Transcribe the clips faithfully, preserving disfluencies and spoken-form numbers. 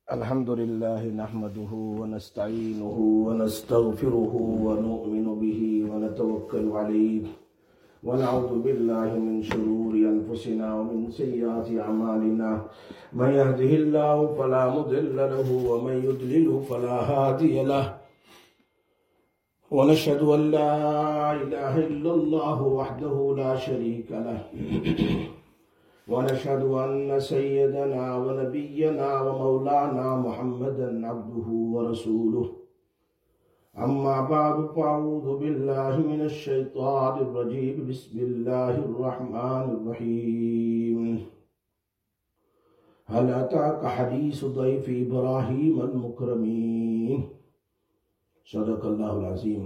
الحمد لله نحمده ونستعينه ونستغفره ونؤمن به ونتوكل عليه ونعوذ بالله من شرور أنفسنا ومن سيئات أعمالنا من يهده الله فلا مضل له ومن يضلل فلا هادي له ونشهد أن لا إله إلا الله وحده لا شريك له ونشهد أن سيدنا ونبينا ومولانا محمدا عبده ورسوله أما بعد فأعوذ بالله من الشيطان الرجيم بسم الله الرحمن الرحيم هل أتاك حديث ضيف إبراهيم المكرمين صدق اللہ العظیم۔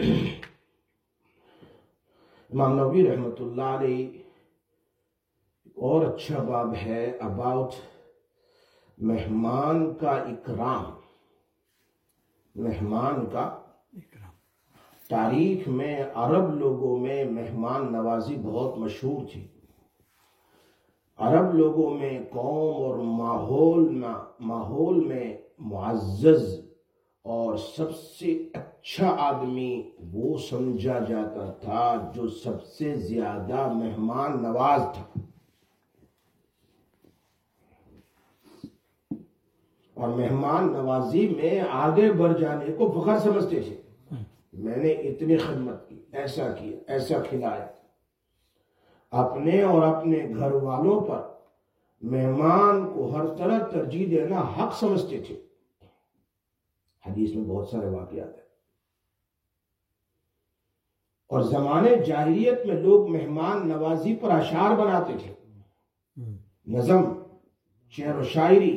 امام نووی رحمۃ اللہ علیہ اور اچھا باب ہے اباؤٹ مہمان کا اکرام۔ مہمان کا اکرام تاریخ میں عرب لوگوں میں مہمان نوازی بہت مشہور تھی۔ عرب لوگوں میں قوم اور ماحول ماحول میں معزز اور سب سے اچھا آدمی وہ سمجھا جاتا تھا جو سب سے زیادہ مہمان نواز تھا، اور مہمان نوازی میں آگے بڑھ جانے کو فخر سمجھتے تھے۔ میں نے اتنی خدمت کی، ایسا کیا، ایسا کھلایا۔ اپنے اور اپنے گھر والوں پر مہمان کو ہر طرح ترجیح دینا حق سمجھتے تھے۔ حدیث میں بہت سارے واقعات ہیں۔ اور زمانے جاہلیت میں لوگ مہمان نوازی پر اشعار بناتے تھے، نظم، شعر و شاعری۔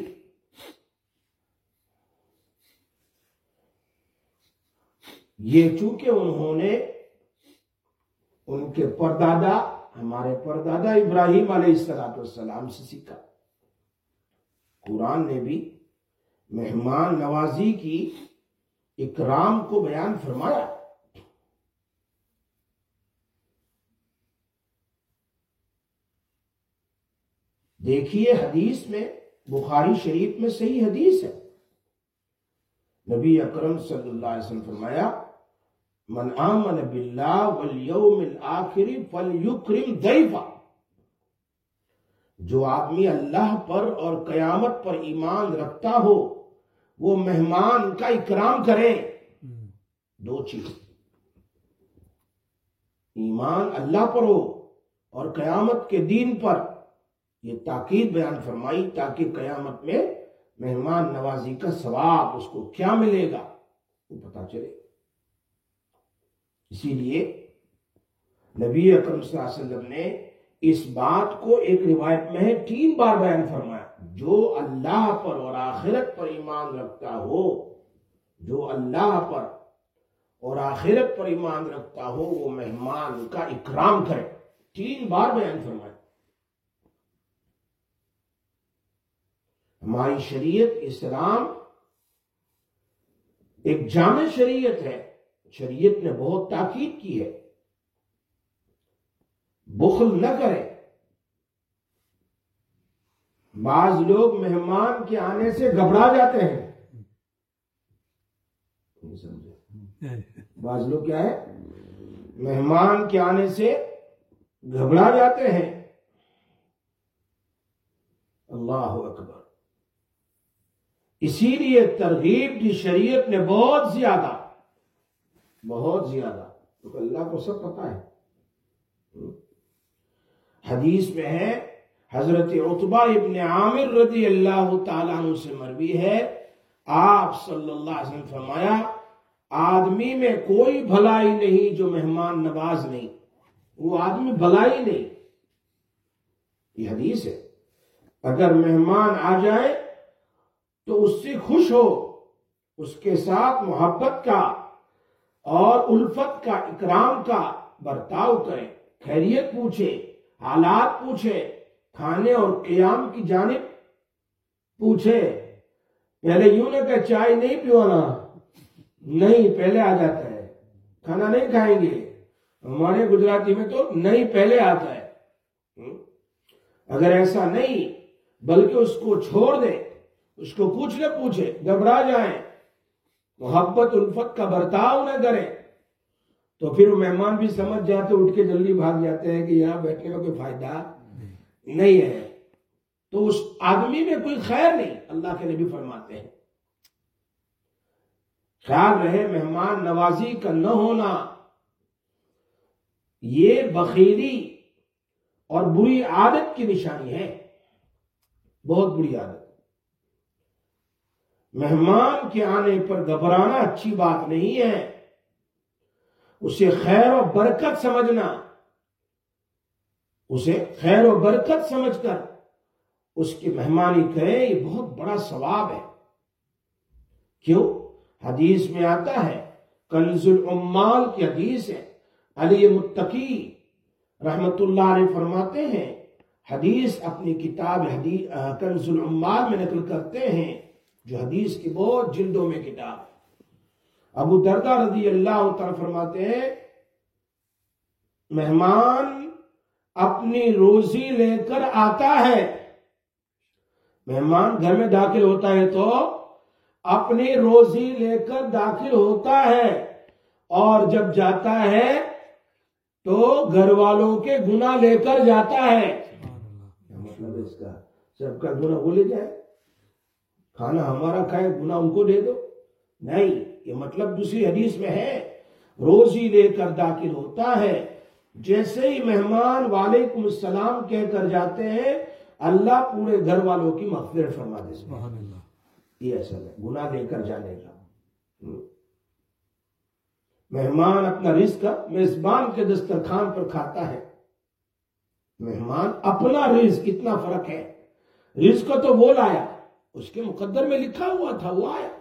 یہ چونکہ انہوں نے ان کے پردادا ہمارے پردادا ابراہیم علیہ السلام سے سیکھا۔ قرآن نے بھی مہمان نوازی کی اکرام کو بیان فرمایا۔ دیکھیے حدیث میں، بخاری شریف میں صحیح حدیث ہے، نبی اکرم صلی اللہ علیہ وسلم فرمایا من آمن باللہ والیوم الآخر فلیکرم ضیفہ۔ جو آدمی اللہ پر اور قیامت پر ایمان رکھتا ہو وہ مہمان کا اکرام کرے۔ دو چیز، ایمان اللہ پر ہو اور قیامت کے دین پر، یہ تاکید بیان فرمائی تاکہ قیامت میں مہمان نوازی کا ثواب اس کو کیا ملے گا وہ پتا چلے۔ اسی لیے نبی اکرم صلی اللہ علیہ وسلم نے اس بات کو ایک روایت میں ہے تین بار بیان فرمایا، جو اللہ پر اور آخرت پر ایمان رکھتا ہو، جو اللہ پر اور آخرت پر ایمان رکھتا ہو وہ مہمان کا اکرام کرے۔ تین بار بیان فرمایا۔ ہماری شریعت اسلام ایک جامع شریعت ہے، شریعت نے بہت تاکید کی ہے بخل نہ کرے۔ بعض لوگ مہمان کے آنے سے گھبرا جاتے ہیں، نہیں سمجھے؟ بعض لوگ کیا ہے، مہمان کے آنے سے گھبرا جاتے ہیں۔ اللہ اکبر۔ اسی لیے ترغیب کی شریعت نے بہت زیادہ بہت زیادہ، تو اللہ کو سب پتا ہے۔ حدیث میں ہے، حضرت عتبہ ابن عامر رضی اللہ تعالیٰ عنہ سے مروی ہے، آپ صلی اللہ علیہ وسلم فرمایا آدمی میں کوئی بھلائی نہیں جو مہمان نواز نہیں، وہ آدمی بھلائی نہیں۔ یہ حدیث ہے، اگر مہمان آ جائے تو اس سے خوش ہو، اس کے ساتھ محبت کا اور الفت کا، اکرام کا برتاؤ کرے، خیریت پوچھے، حالات پوچھے، کھانے اور قیام کی جانب پوچھے۔ پہلے یوں نہ کہ چائے نہیں پیوانا، نہیں، پہلے آ جاتا ہے، کھانا نہیں کھائیں گے، ہمارے گجراتی میں تو نہیں پہلے آتا ہے۔ اگر ایسا نہیں بلکہ اس کو چھوڑ دے، اس کو کچھ نہ پوچھے، گھبرا جائیں، محبت الفت کا برتاؤ نہ کریں، تو پھر مہمان بھی سمجھ جاتے، اٹھ کے جلدی بھاگ جاتے ہیں کہ یہاں بیٹھنے کا کوئی فائدہ نہیں ہے، تو اس آدمی میں کوئی خیر نہیں۔ اللہ کے نبی فرماتے ہیں خیال رہے مہمان نوازی کا نہ ہونا یہ بخیلی اور بری عادت کی نشانی ہے، بہت بری عادت۔ مہمان کے آنے پر گھبرانا اچھی بات نہیں ہے، اسے خیر و برکت سمجھنا، اسے خیر و برکت سمجھ کر اس کی مہمانی کریں، یہ بہت بڑا ثواب ہے۔ کیوں؟ حدیث میں آتا ہے، کنز العمال کی حدیث ہے، علی متقی رحمت اللہ علیہ فرماتے ہیں، حدیث اپنی کتاب حدیث کنز العمال میں نقل کرتے ہیں، جو حدیث کی بہت جلدوں میں کتاب ہے۔ ابو دردہ رضی اللہ تعالیٰ فرماتے ہیں، مہمان اپنی روزی لے کر آتا ہے، مہمان گھر میں داخل ہوتا ہے تو اپنی روزی لے کر داخل ہوتا ہے، اور جب جاتا ہے تو گھر والوں کے گناہ لے کر جاتا ہے۔ مطلب اس کا سب کا گناہ وہ لے جائے، کھانا ہمارا کھائے گناہ ان کو دے دو؟ نہیں، یہ مطلب دوسری حدیث میں ہے، روزی لے کر داخل ہوتا ہے، جیسے ہی مہمان وعلیکم السلام کہہ کر جاتے ہیں، اللہ پورے گھر والوں کی مغفرت فرما دے۔ سبحان اللہ، یہ اصل ہے گناہ لے کر جانے کا۔ مہمان اپنا رزق میزبان کے دسترخوان پر کھاتا ہے، مہمان اپنا رزق، کتنا فرق ہے، رزق تو وہ لایا، اس کے مقدر میں لکھا ہوا تھا، وہ آیا،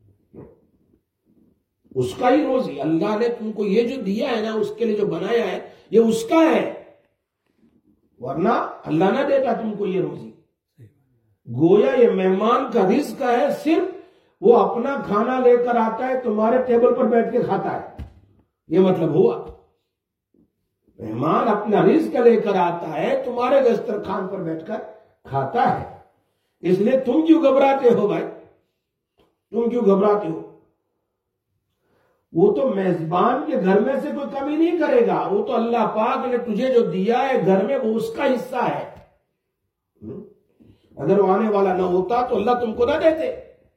اس کا ہی روزی، اللہ نے تم کو یہ جو دیا ہے نا، اس کے لیے جو بنایا ہے یہ اس کا ہے، ورنہ اللہ نہ دیتا تم کو یہ روزی۔ گویا یہ مہمان کا رزق ہے، صرف وہ اپنا کھانا لے کر آتا ہے، تمہارے ٹیبل پر بیٹھ کے کھاتا ہے، یہ مطلب ہوا۔ مہمان اپنا رزق لے کر آتا ہے، تمہارے دسترخوان پر بیٹھ کر کھاتا ہے، اس لیے تم کیوں گھبراتے ہو بھائی، تم کیوں گھبراتے ہو؟ وہ تو میزبان کے گھر میں سے کوئی کمی نہیں کرے گا، وہ تو اللہ پاک نے تجھے جو دیا ہے گھر میں وہ اس کا حصہ ہے، اگر وہ آنے والا نہ ہوتا تو اللہ تم کو نہ دیتے،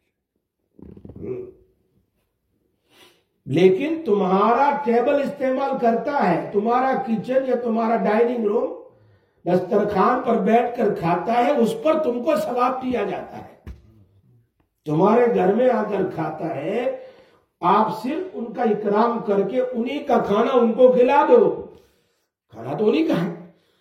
لیکن تمہارا ٹیبل استعمال کرتا ہے، تمہارا کچن یا تمہارا ڈائننگ روم دسترخوان پر بیٹھ کر کھاتا ہے، اس پر تم کو ثواب دیا جاتا ہے۔ تمہارے گھر میں آ کر کھاتا ہے، آپ صرف ان کا اکرام کر کے انہی کا کھانا ان کو کھلا دو، کھانا تو انہی کا ہے،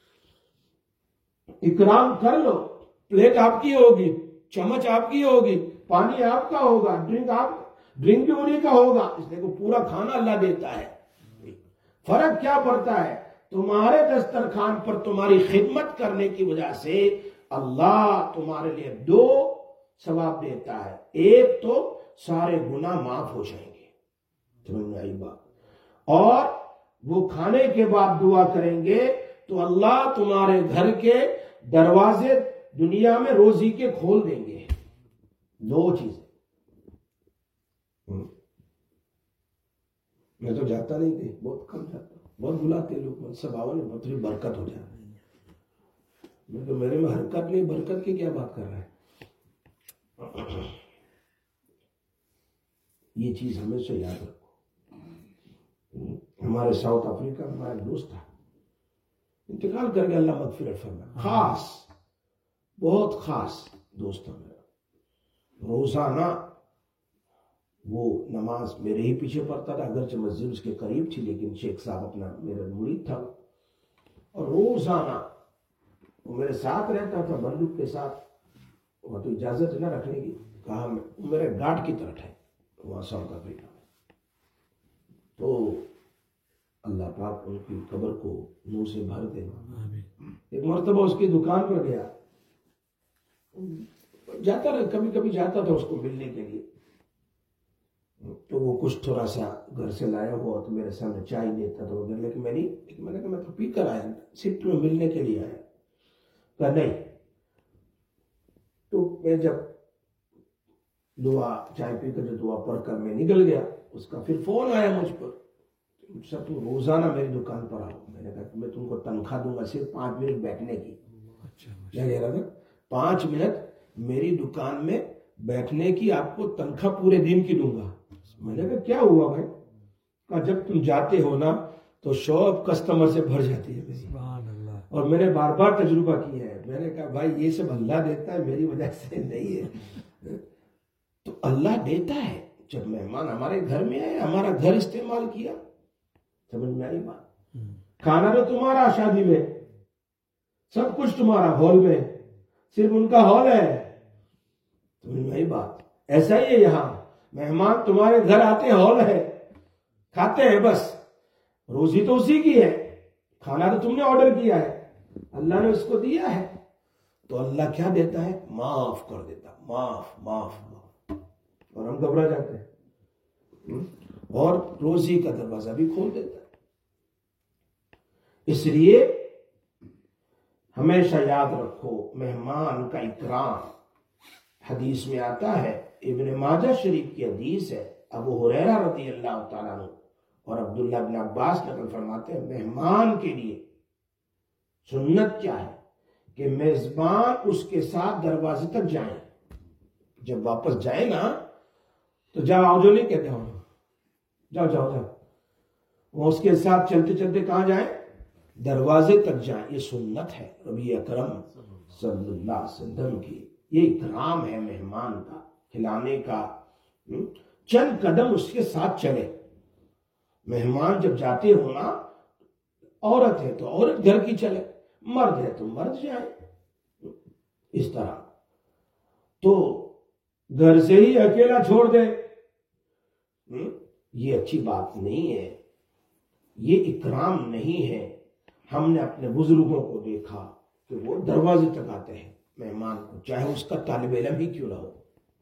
اکرام کر لو، پلیٹ آپ کی ہوگی، چمچ آپ کی ہوگی، پانی آپ کا ہوگا، ڈرنک آپ ڈرنک بھی انہی کا ہوگا، اس لیے کو پورا کھانا اللہ دیتا ہے۔ فرق کیا پڑتا ہے؟ تمہارے دسترخوان پر تمہاری خدمت کرنے کی وجہ سے اللہ تمہارے لیے دو ثواب دیتا ہے، ایک تو سارے گناہ معاف ہو جائیں گے، سمجھ میں آئی بات، اور وہ کھانے کے بعد دعا کریں گے تو اللہ تمہارے گھر کے دروازے دنیا میں روزی کے کھول دیں گے، دو چیزیں۔ میں تو جاتا نہیں تھی، بہت کم جاتا، بہت بلاتے لوگ، سب آؤ نا، بہت برکت ہو جائے، میں تو میرے میں حرکت نہیں، برکت کی کیا بات کر رہا ہے؟ یہ چیز ہمیشہ یاد رکھو۔ ہمارے ساؤتھ افریقہ میں ہمارا دوست تھا، انتقال کر کے اللہ مغفرت فرمائے، خاص بہت خاص دوست تھا میرا، روزانہ وہ نماز میرے ہی پیچھے پڑھتا تھا، اگرچہ مسجد اس کے قریب تھی، لیکن شیخ صاحب اپنا میرا مرید تھا، اور روزانہ وہ میرے ساتھ رہتا تھا بندوق کے ساتھ، وہ تو اجازت نہ رکھنے کی، کہا میرے گارڈ کی طرح ہے وہاں ساؤتھ افریقہ میں، تو اللہ پاک ان کی قبر کو نور سے بھر دے۔ ایک مرتبہ اس کی دکان پر گیا، جاتا رہا، کبھی کبھی جاتا تھا اس کو ملنے کے لیے، تو وہ کچھ تھوڑا سا گھر سے لایا ہوا تو میرے سامنے چائے دیتا تھا وغیرہ، لیکن میں نہیں، میں نے کہا میں تو پی کر آیا، صرف تمہیں ملنے کے لیے آیا، کہا نہیں۔ تو میں جب دعا چائے پی کر جو دعا پڑھ کر میں نکل گیا، اس کا پھر فون آیا مجھ پر، مجھ سے تم روزانہ میری دکان پر آؤ۔ میں نے کہا میں تم کو تنخواہ دوں گا صرف پانچ منٹ بیٹھنے کی۔ میں کہہ رہا تھا پانچ منٹ میری دکان میں بیٹھنے کی آپ کو تنخواہ پورے دن کی دوں گا۔ میں نے کہا کیا ہوا بھائی؟ کہا جب تم جاتے ہو نا تو شاپ کسٹمر سے بھر جاتی ہے میری، اور میں نے بار بار تجربہ کیا ہے۔ میں نے کہا بھائی یہ سب اللہ دیتا ہے، میری وجہ سے نہیں ہے۔ تو اللہ دیتا ہے۔ جب مہمان ہمارے گھر میں آئے، ہمارا گھر استعمال کیا، سمجھ میں آئی بات؟ کھانا تو تمہارا شادی میں، سب کچھ تمہارا، ہال میں صرف ان کا ہال ہے، سمجھ میں آئی بات؟ ایسا ہی ہے یہاں، مہمان تمہارے گھر آتے، ہال ہے، کھاتے ہیں، بس روزی تو اسی کی ہے، کھانا تو تم نے آرڈر کیا ہے، اللہ نے اس کو دیا ہے۔ تو اللہ کیا دیتا ہے؟ معاف کر دیتا، معاف معاف معاف، اور ہم گھبرا جاتے ہیں، اور روزی کا دروازہ بھی کھول دیتا ہے۔ اس لیے ہمیشہ یاد رکھو مہمان کا اکرام۔ حدیث میں آتا ہے، ابن ماجہ شریف کی حدیث ہے، ابو ہریرہ رضی اللہ تعالیٰ عنہ اور عبداللہ بن عباس نقل فرماتے ہیں، مہمان کے لیے سنت کیا ہے کہ میزبان اس کے ساتھ دروازے تک جائیں، جب واپس جائیں نا تو جاؤ آؤ جو نہیں کہتے ہوں، جاؤ جاؤ جاؤ، وہ اس کے ساتھ چلتے چلتے کہاں جائیں؟ دروازے تک جائیں۔ یہ سنت ہے نبی اکرم صلی اللہ علیہ وسلم کی، یہ اکرام ہے مہمان کا، کھلانے کا۔ چند قدم اس کے ساتھ چلے۔ مہمان جب جاتے ہو نا، عورت ہے تو عورت گھر کی چلے، مرد ہے تو مرد جائے، اس طرح۔ تو گھر سے ہی اکیلا چھوڑ دے، یہ اچھی بات نہیں ہے، یہ اکرام نہیں ہے۔ ہم نے اپنے بزرگوں کو دیکھا کہ وہ دروازے تک آتے ہیں مہمان کو، چاہے اس کا طالب علم ہی کیوں نہ ہو۔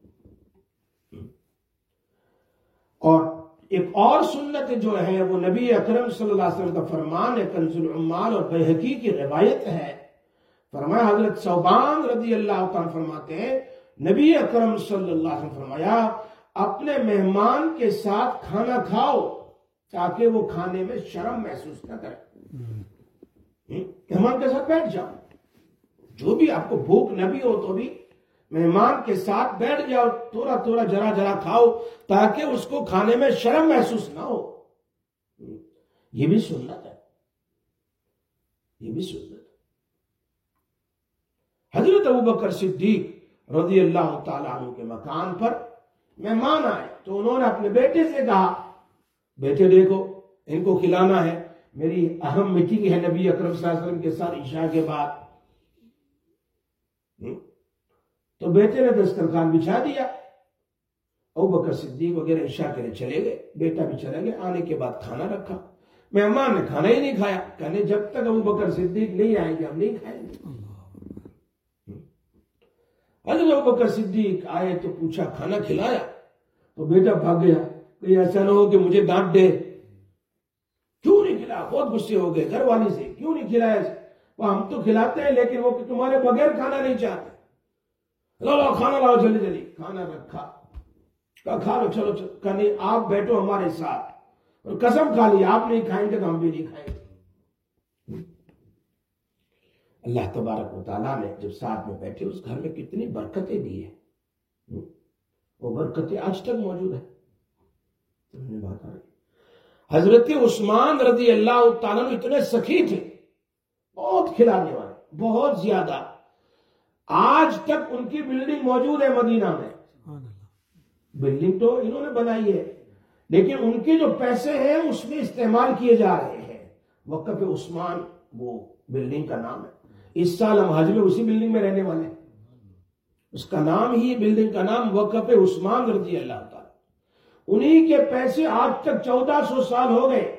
اور ایک اور سنت جو ہے وہ نبی اکرم صلی اللہ علیہ وسلم کا فرمان ہے، کنز العمال اور بیہقی کی روایت ہے۔ فرمایا حضرت ثوبان رضی اللہ تعالیٰ فرماتے ہیں، نبی اکرم صلی اللہ علیہ وسلم فرمایا اپنے مہمان کے ساتھ کھانا کھاؤ تاکہ وہ کھانے میں شرم محسوس نہ کرے۔ مہمان کے ساتھ بیٹھ جاؤ، جو بھی آپ کو بھوک نہ بھی ہو تو بھی مہمان کے ساتھ بیٹھ جاؤ، تھوڑا تھوڑا جرا جرا کھاؤ تاکہ اس کو کھانے میں شرم محسوس نہ ہو۔ یہ بھی سنت ہے، یہ بھی سنت ہے۔ حضرت ابوبکر صدیق رضی اللہ تعالیٰ عنہ کے مکان پر مہمان آئے تو انہوں نے اپنے بیٹے سے کہا، بیٹے دیکھو ان کو کھلانا ہے، میری اہم میٹنگ ہے نبی اکرم صلی اللہ علیہ وسلم کے ساتھ عشاء کے بعد۔ تو بیٹے نے دسترخوان بچھا دیا، ابوبکر صدیق وغیرہ عشاء کے لیے چلے گئے، بیٹا بھی چلا گیا، آنے کے بعد کھانا رکھا، مہمان نے کھانا ہی نہیں کھایا، کہنے جب تک ابوبکر صدیق نہیں آئیں گے ہم نہیں کھائیں گے۔ حضرت ابوبکر صدیق آئے تو پوچھا کھانا کھلایا؟ تو بیٹا بھاگ گیا، کہ ایسا نہ ہو کہ مجھے ڈانٹ دے، کیوں نہیں کھلایا؟ بہت غصے ہو گئے گھر والی سے، کیوں نہیں کھلایا؟ وہ ہم تو کھلاتے ہیں لیکن وہ تمہارے بغیر کھانا نہیں چاہتے، لو لو کھانا لاؤ جلدی جلدی۔ کھانا رکھا، کہا کھا لو، چلو چلو، کہا نہیں آپ بیٹھو ہمارے ساتھ، اور قسم کھا لی آپ نہیں کھائیں گے تو ہم بھی نہیں کھائیں گے۔ اللہ تبارک و تعالیٰ نے جب ساتھ میں بیٹھے اس گھر میں کتنی برکتیں دی ہیں، وہ برکتیں آج تک موجود ہیں۔ بات آ رہی حضرت عثمان رضی اللہ تعالیٰ عنہ اتنے سخی تھے، بہت کھلانے والے، بہت زیادہ، آج تک ان کی بلڈنگ موجود ہے مدینہ میں۔ بلڈنگ تو انہوں نے بنائی ہے لیکن ان کے جو پیسے ہیں اس میں استعمال کیے جا رہے ہیں، وقف عثمان وہ بلڈنگ کا نام ہے۔ اس سال ہم حج میں اسی بلڈنگ میں رہنے والے ہیں، اس کا نام ہی، بلڈنگ کا نام وقف عثمان رضی اللہ تعالیٰ، انہی کے پیسے آج تک چودہ سو سال ہو گئے۔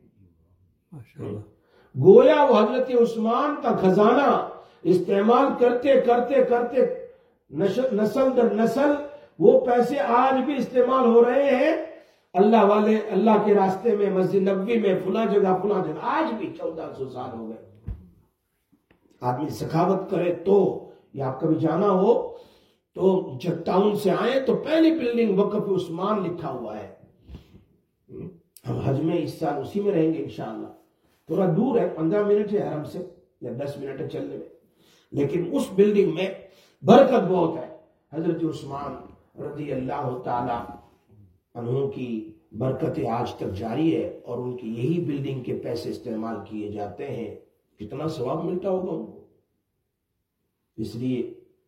گویا وہ حضرت عثمان کا خزانہ استعمال کرتے کرتے کرتے نسل در نسل وہ پیسے آج بھی استعمال ہو رہے ہیں، اللہ والے اللہ کے راستے میں، مسجد نبوی میں، فلاں جگہ فلاں جگہ، آج بھی چودہ سو سال ہو گئے۔ آدمی سخاوت کرے تو، یہ آپ کبھی جانا ہو تو جب ٹاؤن سے آئے تو پہلی بلڈنگ وقف عثمان لکھا ہوا ہے. ہم حج میں اس سال اسی میں رہیں گے انشاءاللہ. تھوڑا دور ہے، پندرہ منٹ ہے حرم سے یا دس منٹ ہے چلنے میں، لیکن اس بلڈنگ میں برکت بہت ہے. حضرت عثمان رضی اللہ تعالی عنہ کی برکتیں آج تک جاری ہے، اور ان کی یہی بلڈنگ کے پیسے استعمال کیے جاتے ہیں. کتنا ثواب ملتا ہوگا ان کو. اس لیے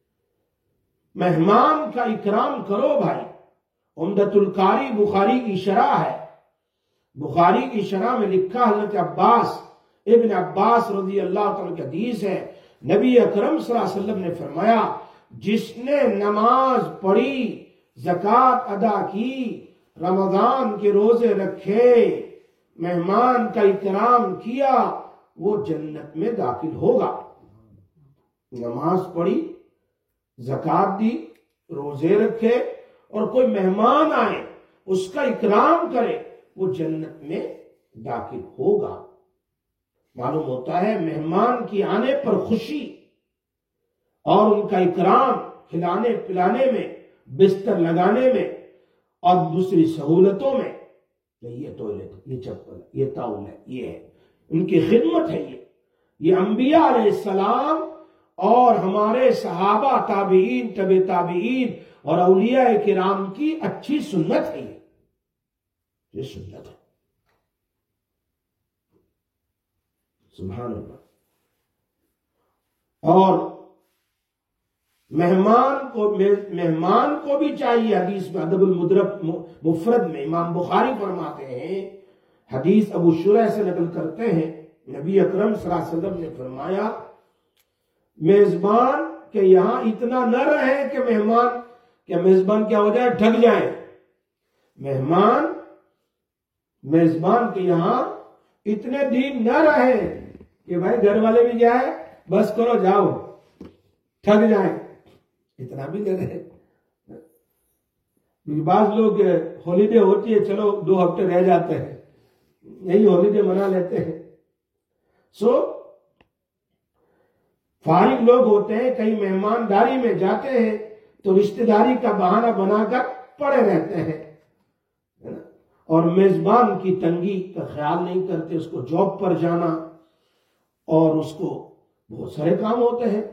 مہمان کا اکرام کرو بھائی. عمدۃ القاری بخاری کی شرح ہے. بخاری کی شرح میں لکھا حضرت عباس ابن عباس رضی اللہ تعالیٰ کی حدیث ہے، نبی اکرم صلی اللہ علیہ وسلم نے فرمایا جس نے نماز پڑھی، زکوٰۃ ادا کی، رمضان کے روزے رکھے، مہمان کا اکرام کیا، وہ جنت میں داخل ہوگا. نماز پڑھی، زکوٰۃ دی، روزے رکھے، اور کوئی مہمان آئے اس کا اکرام کرے، وہ جنت میں داخل ہوگا. معلوم ہوتا ہے مہمان کی آنے پر خوشی اور ان کا اکرام، کھلانے پلانے میں، بستر لگانے میں اور دوسری سہولتوں میں. یہ ٹوائلٹ، یہ چپل، یہ تاؤل ہے، یہ ہے، ان کی خدمت ہے. یہ یہ انبیاء علیہ السلام اور ہمارے صحابہ، تابعین، تبع تابعین اور اولیاء کرام کی اچھی سنت ہے. یہ سنت ہے. سبحان اللہ. اور مہمان کو مہمان کو بھی چاہیے. حدیث میں ادب المدرک مفرد میں امام بخاری فرماتے ہیں، حدیث ابو شریح سے نقل کرتے ہیں، نبی اکرم صلی اللہ علیہ وسلم نے فرمایا میزبان کے یہاں اتنا نہ رہے کہ مہمان کہ میزبان کیا ہو جائے، ٹھگ جائے. مہمان میزبان کے یہاں اتنے دن نہ رہے کہ بھائی گھر والے بھی جائے بس کرو جاؤ، ٹھگ جائیں. اتنا بھی نہ رہے. بعض لوگ ہالیڈے ہوتی ہے، چلو دو ہفتے رہ جاتے ہیں، یہی ہالیڈے منا لیتے ہیں. سو فارغ لوگ ہوتے ہیں، کہیں مہمانداری میں جاتے ہیں تو رشتہ داری کا بہانہ بنا کر پڑے رہتے ہیں، اور میزبان کی تنگی کا خیال نہیں کرتے. اس کو جاب پر جانا اور اس کو بہت سارے کام ہوتے ہیں.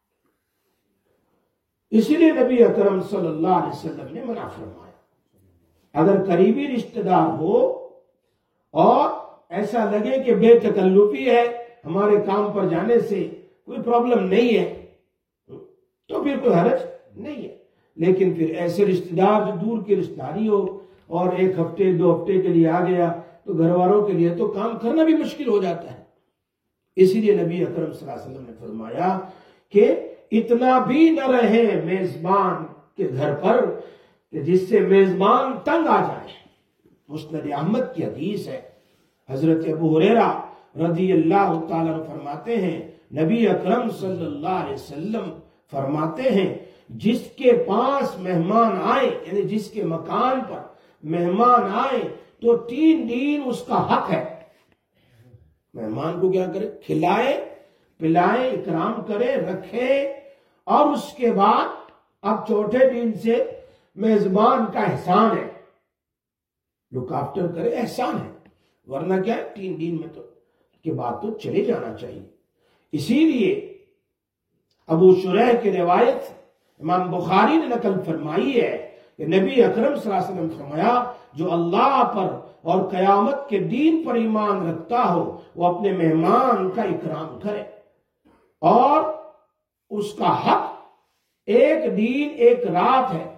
اسی لیے نبی اکرم صلی اللہ علیہ وسلم نے منع فرمایا. اگر قریبی رشتہ دار ہو اور ایسا لگے کہ بے تکلفی ہے، ہمارے کام پر جانے سے کوئی پرابلم نہیں ہے، تو پھر کوئی حرج نہیں ہے. لیکن پھر ایسے رشتہ دار جو دور کی رشتہ داری ہو اور ایک ہفتے دو ہفتے کے لیے آ گیا تو گھر والوں کے لیے تو کام کرنا بھی مشکل ہو جاتا ہے. اسی لیے نبی اکرم صلی اللہ علیہ وسلم نے فرمایا کہ اتنا بھی نہ رہے میزبان کے گھر پر کہ جس سے میزبان تنگ آ جائے. مسند احمد کی حدیث ہے، حضرت ابو ہریرہ رضی اللہ تعالیٰ عنہ فرماتے ہیں نبی اکرم صلی اللہ علیہ وسلم فرماتے ہیں جس کے پاس مہمان آئے، یعنی جس کے مکان پر مہمان آئے تو تین دن اس کا حق ہے. مہمان کو کیا کرے؟ کھلائے پلائے، اکرام کرے، رکھے، اور اس کے بعد اب چوتھے دن سے میزبان کا احسان ہے، لک آفٹر کرے، احسان ہے. ورنہ کیا ہے، تین دن میں تو کے بعد تو چلے جانا چاہیے. اسی لیے ابو شریح کی روایت امام بخاری نے نقل فرمائی ہے کہ نبی اکرم صلی اللہ علیہ وسلم فرمایا جو اللہ پر اور قیامت کے دین پر ایمان رکھتا ہو وہ اپنے مہمان کا اکرام کرے، اور اس کا حق ایک دن ایک رات ہے.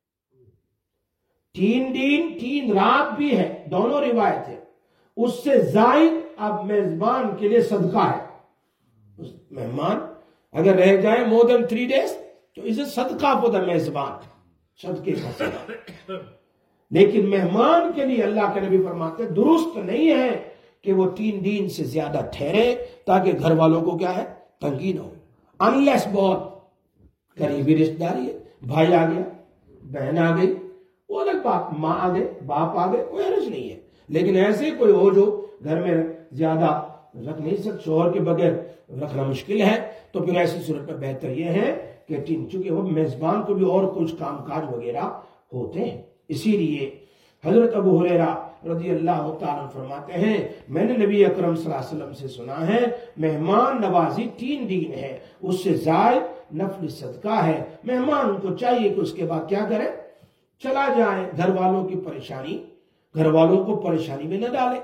تین دن تین رات بھی ہے، دونوں روایت ہے. اس سے زائد اب میزبان کے لیے صدقہ ہے. مہمان اگر رہ جائے مور دین تھری ڈیز تو اسے صدقہ پتا میزبان، صدقے کا صدقہ. لیکن مہمان کے لیے اللہ کے نبی فرماتے درست نہیں ہے کہ وہ تین دن سے زیادہ ٹھہرے تاکہ گھر والوں کو کیا ہے، تنگی نہ ہو. انلیس بہت قریبی رشتہ داری ہے، بھائی آ گیا، بہن آ گئی، وہ الگ بات، ماں آ گئے، باپ آ گئے، کوئی حرج نہیں ہے. لیکن ایسے کوئی ہو جو گھر میں زیادہ رکھ نہیں سکتے، شوہر کے بغیر رکھنا مشکل ہے، تو پھر ایسی صورت میں بہتر یہ ہے کہ ٹین، چونکہ وہ میزبان کو بھی اور کچھ کام کاج وغیرہ ہوتے ہیں، اسی لیے حضرت ابو ہریرہ رضی اللہ تعالیٰ فرماتے ہیں میں نے نبی اکرم صلی اللہ علیہ وسلم سے سنا ہے مہمان نوازی تین دین ہے، اس سے زائد نفل صدقہ ہے۔ مہمان کو چاہیے کہ اس کے بعد کیا کرے، چلا جائے، گھر والوں کی پریشانی گھر والوں کو پریشانی میں نہ ڈالے۔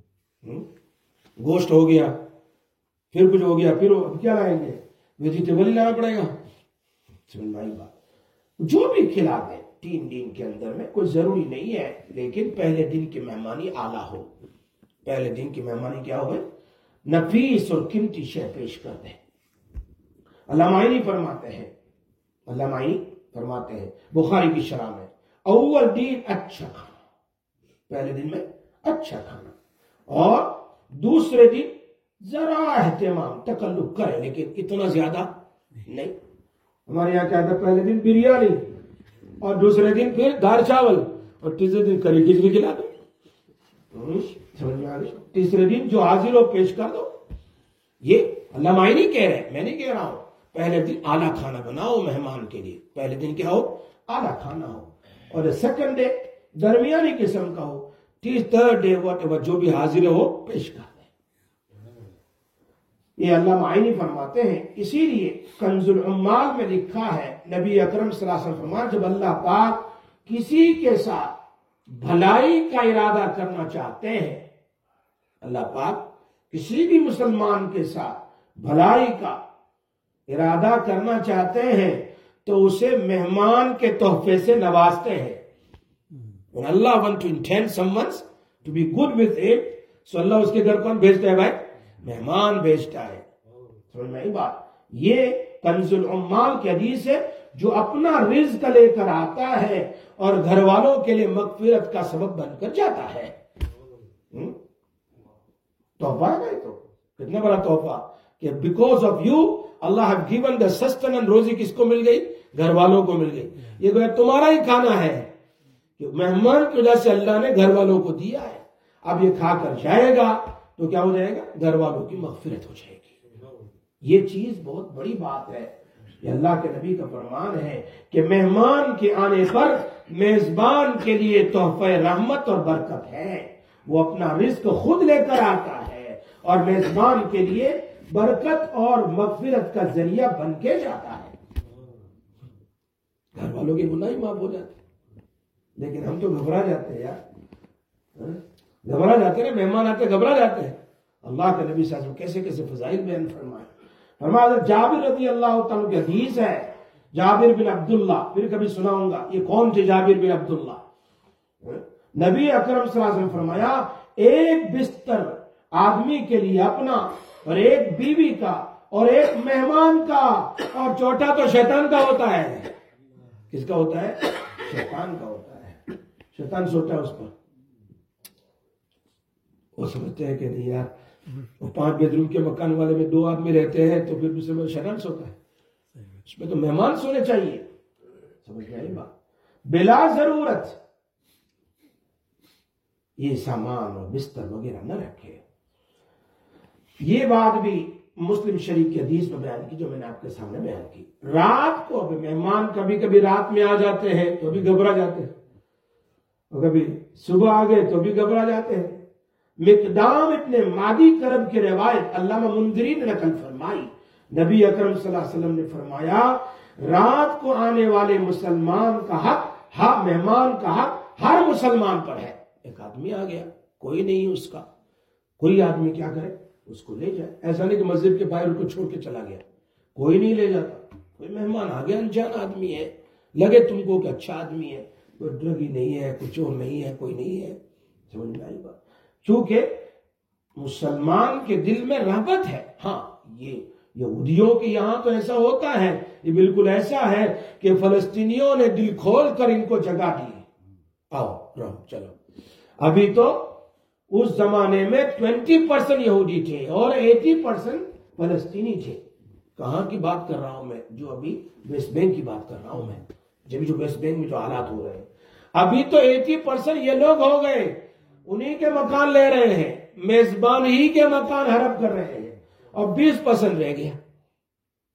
گوشت ہو گیا، پھر کچھ ہو گیا، پھر اب کیا لائیں گے، ویجیٹیبل ہی لانا پڑے گا۔ سمجھ میں آئی بات؟ جو بھی کھلا دیں تین دن کے اندر میں، کوئی ضروری نہیں ہے، لیکن پہلے دن کی مہمانی اعلیٰ ہو، پہلے دن کی مہمانی کیا ہوئے، نفیس اور قیمتی شے پیش کر دیں۔ علامہ عینی فرماتے ہیں علامہ عینی فرماتے ہیں بخاری کی شرح میں، اول دن اچھا کھانا، پہلے دن میں اچھا کھانا، اور دوسرے دن ذرا اہتمام تکلف کرے لیکن اتنا زیادہ نہیں۔ ہمارے یہاں کیا تھا، پہلے دن بریانی اور دوسرے دن پھر دال چاول اور تیسرے دن کری کھچڑی کھلا دو، سمجھ میں آ گئی؟ تیسرے دن جو حاضر ہو پیش کر دو۔ یہ علامہ عینی کہہ رہے ہیں، میں نہیں کہہ رہا ہوں۔ پہلے دن اعلیٰ کھانا بناؤ مہمان کے لیے، پہلے دن کیا ہو، اعلیٰ کھانا ہو، اور سیکنڈ ڈے درمیانی قسم کا ہو، تیس تھرڈ ڈے واٹ ایور جو بھی حاضر ہو پیش کر دیں۔ یہ علامہ عینی فرماتے ہیں، اسی لیے کنز العمال میں لکھا ہے نبی اکرم صلی اللہ علیہ وسلم فرمایا جب اللہ پاک کسی کے ساتھ بھلائی کا ارادہ کرنا چاہتے ہیں، اللہ پاک کسی بھی مسلمان کے ساتھ بھلائی کا ارادہ کرنا چاہتے ہیں تو اسے مہمان کے تحفے سے نوازتے ہیں۔ When Allah want to intend someone to be good with him, so اللہ اس کے گھر کون بھیجتا ہے بھائی، مہمان بھیجتا ہے۔ سمجھ میں آئی بات؟ یہ کنز العمال کی حدیث ہے، جو اپنا رزق لے کر آتا ہے اور گھر والوں کے لیے مغفرت کا سبب بن کر جاتا ہے۔ تحفہ ہے بھائی، تو کتنا بڑا تحفہ کہ بیکاز آف یو اللہ ہیو گیون دا سسٹننس، روزی کس کو مل گئی، گھر والوں کو مل گئی۔ یہ گویا تمہارا ہی کھانا ہے کہ مہمان کی وجہ سے اللہ نے گھر والوں کو دیا ہے۔ اب یہ کھا کر جائے گا تو کیا ہو جائے گا، گھر والوں کی مغفرت ہو جائے گی۔ یہ چیز بہت بڑی بات ہے، یہ اللہ کے نبی کا فرمان ہے کہ مہمان کے آنے پر میزبان کے لیے تحفہ رحمت اور برکت ہے، وہ اپنا رزق خود لے کر آتا ہے اور میزبان کے لیے برکت اور مغفرت کا ذریعہ بن کے جاتا ہے۔ گھر والوں کی گناہ معاف ہو جاتے، لیکن ہم تو گھبرا جاتے ہیں یار، گھبرا جاتے ہیں، مہمان آتے گھبرا جاتے ہیں۔ اللہ کے نبی صلی اللہ علیہ وسلم کیسے کیسے فضائل بیان فرمائے۔ فرمایا حضرت جابر رضی اللہ تعالیٰ کی حدیث ہے، جابر بن عبداللہ، پھر کبھی سناؤں گا یہ کون تھے جابر بن عبداللہ۔ نبی اکرم صلی اللہ علیہ وسلم فرمایا ایک بستر آدمی کے لیے اپنا اور ایک بیوی کا اور ایک مہمان کا، اور چوٹا تو شیطان کا ہوتا ہے۔ کس کا ہوتا ہے؟ شیطان کا ہوتا ہے۔ شیطان سوتا ہے اس پر، وہ سمجھتے ہیں کہ نہیں یار وہ پانچ بیڈ روم کے مکان والے میں دو آدمی رہتے ہیں تو پھر دوسرے میں شیطان سوتا ہے، اس میں تو مہمان سونے چاہیے۔ سمجھ میں آئی بات؟ بلا ضرورت یہ سامان اور بستر وغیرہ نہ رکھے۔ یہ بات بھی مسلم شریف کی حدیث میں بیان کی جو میں نے آپ کے سامنے بیان کی۔ رات کو ابھی مہمان کبھی کبھی رات میں آ جاتے ہیں تو بھی گھبرا جاتے ہیں، اور کبھی صبح آ گئے تو بھی گھبرا جاتے ہیں۔ مقدام ابن مادی کرب کی روایت علامہ منذری نے نقل فرمائی، نبی اکرم صلی اللہ علیہ وسلم نے فرمایا رات کو آنے والے مسلمان کا حق، ہاں مہمان کا حق ہر مسلمان پر ہے۔ ایک آدمی آ گیا، کوئی نہیں اس کا، کوئی آدمی کیا کرے، اس کو لے جائے۔ ایسا نہیں کہ مسجد کے باہر کو چھوڑ کے چلا گیا، کوئی نہیں لے جاتا۔ کوئی مہمان آ گیا، انجان آدمی ہے، لگے تم کو کہ اچھا آدمی ہے، کوئی ڈرگی نہیں ہے، کوئی چور نہیں ہے، کوئی نہیں ہے، سمجھ میں آئی بات؟ چونکہ مسلمان کے دل میں رغبت ہے۔ ہاں یہ یہودیوں کے یہاں تو ایسا ہوتا ہے، یہ بالکل ایسا ہے کہ فلسطینیوں نے دل کھول کر ان کو جگہ دی، آؤ رہو چلو۔ ابھی تو اس زمانے میں ٹوینٹی پرسنٹ یہودی تھے اور ایٹی پرسنٹ فلسطینی تھے۔ کہاں کی بات کر رہا ہوں میں؟ جو ابھی ویسٹ بینک کی بات کر رہا ہوں میں، جب جو ویسٹ بینک میں جو حالات ہو رہے ہیں، ابھی تو ایٹی پرسنٹ یہ لوگ ہو گئے، انہی کے مکان لے رہے ہیں، میزبان ہی کے مکان ہڑپ کر رہے ہیں، اور بیس پرسنٹ رہ گیا۔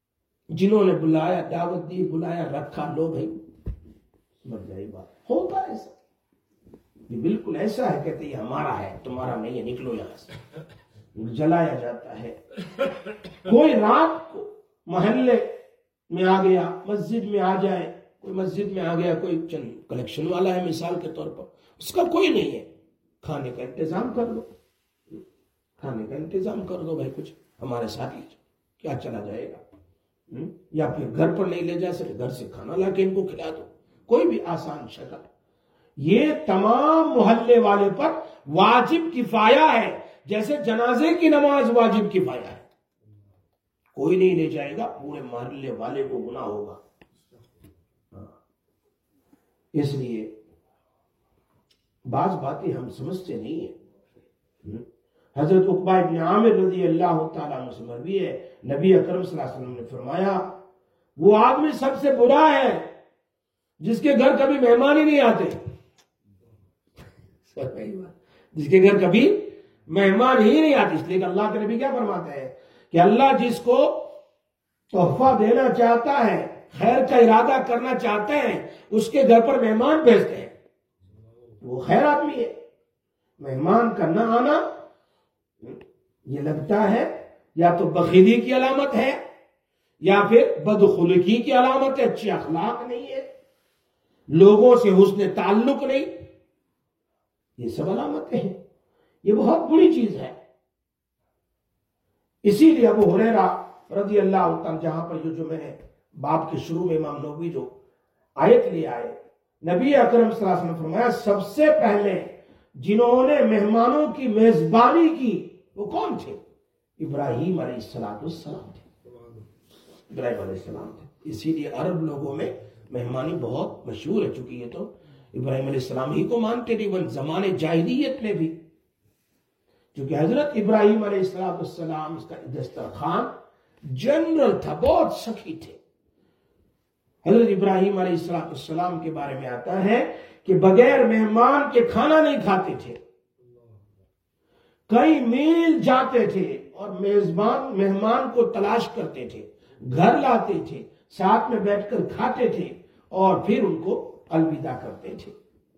جنہوں نے بلایا، دعوت دی، بلایا، رکھا، لو بھائی سمجھ جائے بات، ہوتا ہے ایسا، یہ بالکل ایسا ہے، کہتے یہ ہمارا ہے تمہارا نہیں ہے، نکلو یہاں سے، جلایا جاتا ہے۔ کوئی رات کو محلے میں آ گیا، مسجد میں آ جائے، کوئی مسجد میں آ گیا، کوئی چند کلیکشن والا ہے مثال کے طور پر، اس کا کوئی نہیں ہے، کھانے کا انتظام کر دو، کھانے کا انتظام کر دو بھائی، کچھ ہمارے ساتھ لے جاؤ، کیا چلا جائے گا، یا پھر گھر پر نہیں لے جا سکے، گھر سے کھانا لا کے ان کو کھلا دو، کوئی بھی آسان شکل۔ یہ تمام محلے والے پر واجب کفایہ ہے، جیسے جنازے کی نماز واجب کفایہ ہے، کوئی نہیں لے جائے گا، پورے محلے والے کو گناہ ہوگا۔ اس لیے بعض باتیں ہم سمجھتے نہیں ہیں۔ حضرت عقبہ ابن عامر رضی اللہ تعالیٰ عنہ سے مروی ہے، نبی اکرم صلی اللہ علیہ وسلم نے فرمایا وہ آدمی سب سے برا ہے جس کے گھر کبھی مہمان ہی نہیں آتے، جس کے گھر کبھی مہمان ہی نہیں آتے۔ اس لیے کہ اللہ کے نبی کیا فرماتے ہیں کہ اللہ جس کو تحفہ دینا چاہتا ہے، خیر کا ارادہ کرنا چاہتے ہیں، اس کے گھر پر مہمان بھیجتے ہیں، وہ خیر آدمی ہے۔ مہمان کا نہ آنا یہ لگتا ہے یا تو بخیلی کی علامت ہے یا پھر بدخلقی کی علامت ہے، اچھی اخلاق نہیں ہے، لوگوں سے حسن تعلق نہیں، یہ سب علامتیں ہیں، یہ بہت بری چیز ہے۔ اسی لیے ابو ہریرہ رضی اللہ عنہ، جہاں پر جو میں نے باب کے شروع میں امام نووی جو آیت لے آئے، نبی اکرم صلی اللہ علیہ وسلم نے فرمایا سب سے پہلے جنہوں نے مہمانوں کی میزبانی کی وہ کون تھے؟ ابراہیم علیہ السلام تھے، ابراہیم علیہ السلام تھے۔ اسی لیے عرب لوگوں میں مہمانی بہت مشہور ہے، چونکہ یہ تو ابراہیم علیہ السلام ہی کو مانتے تھے، وہ زمانے جاہلیت میں بھی، چونکہ حضرت ابراہیم علیہ السلام اس کا دسترخوان جنرل تھا، بہت سخی تھے۔ حضرت ابراہیم علیہ السلام کے بارے میں آتا ہے کہ بغیر مہمان کے کھانا نہیں کھاتے تھے، کئی میل جاتے تھے اور میزبان مہمان کو تلاش کرتے تھے، گھر لاتے تھے، ساتھ میں بیٹھ کر کھاتے تھے اور پھر ان کو الوداع کرتے تھے۔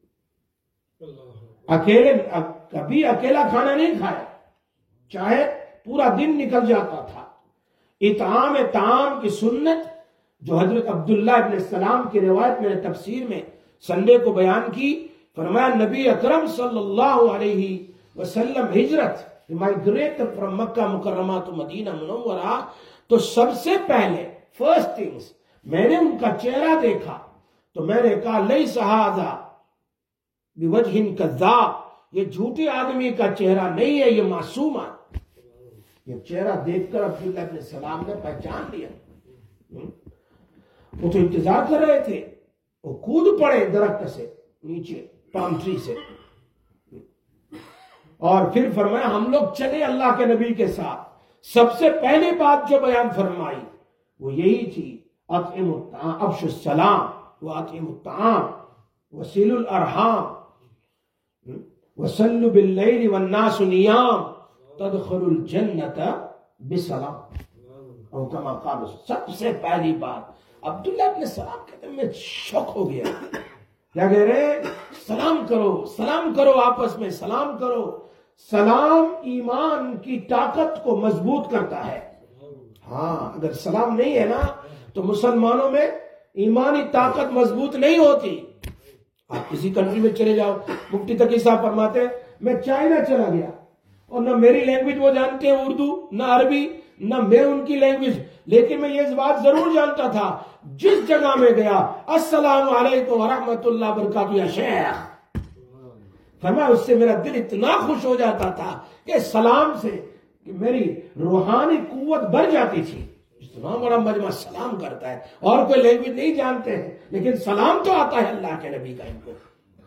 اکیلے کبھی اکیلا کھانا نہیں کھایا، چاہے پورا دن نکل جاتا تھا۔ اطعام طعام کی سنت جو حضرت عبداللہ ابن السلام کی روایت میں نے تفسیر میں سنڈے کو بیان کی، فرمایا نبی اکرم صلی اللہ علیہ وسلم ہجرت مائگریٹ فرام مکہ مکرمہ تو مدینہ منورہ، تو سب سے پہلے فرسٹ تھنگز میں نے ان کا چہرہ دیکھا تو میں نے کہا لیس ھذا بوجہ کذاب، یہ جھوٹے آدمی کا چہرہ نہیں ہے، یہ معصوم ہے۔ یہ چہرہ دیکھ کر عبداللہ ابن السلام نے پہچان لیا۔ وہ تو انتظار کر رہے تھے، وہ کود پڑے درخت سے نیچے، پام ٹری سے، اور پھر فرمایا ہم لوگ چلے اللہ کے نبی کے ساتھ۔ سب سے پہلی بات جو بیان فرمائی وہ یہی تھی اطعموا الطعام، افشوا السلام واطعموا الطعام وصلوا الارحام وصلوا باللیل والناس نیام تدخلوا الجنت بسلام، اور کما قال۔ سب سے پہلی بات عبداللہ ابن السلام کہتے ہیں میں شوق ہو گیا، کیا کہہ رہے ہیں؟ سلام کرو، سلام کرو، آپس میں سلام کرو۔ سلام ایمان کی طاقت کو مضبوط کرتا ہے۔ ہاں اگر سلام نہیں ہے نا تو مسلمانوں میں ایمانی طاقت مضبوط نہیں ہوتی۔ آپ کسی کنٹری میں چلے جاؤ، مفتی تقی صاحب فرماتے ہیں میں چائنا چلا گیا اور نہ میری لینگویج وہ جانتے ہیں اردو، نہ عربی، نہ میں ان کی لینگویج، لیکن میں یہ بات ضرور جانتا تھا جس جگہ میں گیا السلام علیکم ورحمۃ اللہ وبرکاتہ یا شیخ، فرمایا اس سے میرا دل اتنا خوش ہو جاتا تھا کہ سلام سے کہ میری روحانی قوت بڑھ جاتی تھی۔ اتنا بڑا مجمع سلام کرتا ہے اور کوئی لینگویج نہیں جانتے ہیں لیکن سلام تو آتا ہے اللہ کے نبی کا ان کو۔